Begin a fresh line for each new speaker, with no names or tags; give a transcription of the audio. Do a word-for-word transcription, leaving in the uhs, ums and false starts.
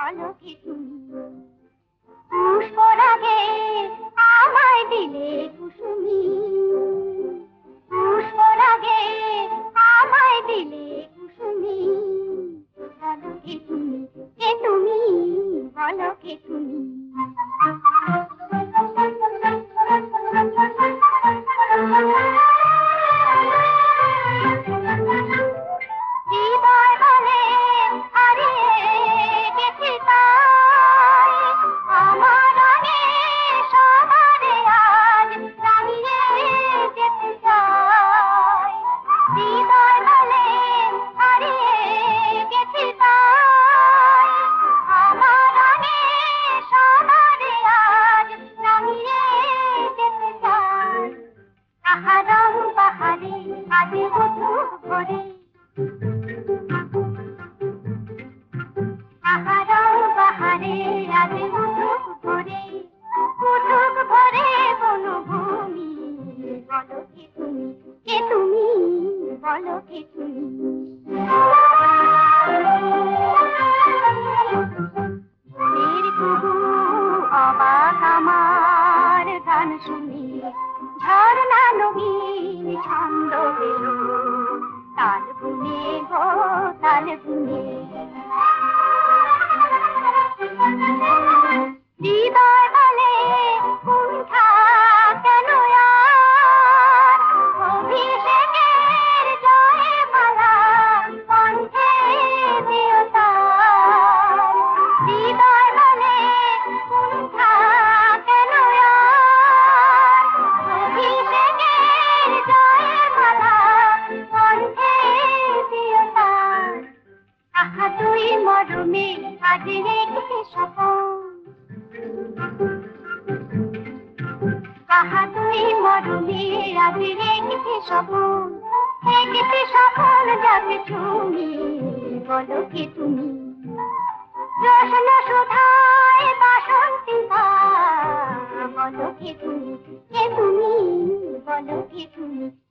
বলো কি তুমি পুষ্পরাগে আমায় দিলে কুসুমি পুষ্পরাগে আমায় দিলে কুসুমি বলো কি তুমি কে তুমি বলো কি তুমি হৃদয় বলে হারিয়ে গেছি তাই আমার আগে সবারে আজ রাঙিয়ে যেতে চাই হৃদয় বলে হারিয়ে গেছি তাই আমার আগে সবারে আজ রাঙিয়ে যেতে চাই আহারং বাহারে আজ উঠুক ভরে আহারং বাহারে আজ উঠুক ভরে উঠুক ভরে বনভূমি বলো কি তুমি কে তুমি বলো কি তুমি মনের কুহু অবাক আমার গান শুনি ঝর্ণা নবীন ছন্দ বেরো তাল গুনে গো তাল গুনে হৃদয় বলে কুণ্ঠা কেন আর অভিষেকের জয়ে মালা কণ্ঠে দিও তার হৃদয় বলে কুণ্ঠা কেন আর অভিষেকের জয়ে মালা কণ্ঠে দিও তার আহা তুই মরমে আজ রেখে সপন আহা তুই মরমে আজ রেখে সপন রেখে সপন যাবে তুমি বলো কি তুমি রসন সুধায় বাসন্তী বলো কি তুমি কে তুমি বলো কি তুমি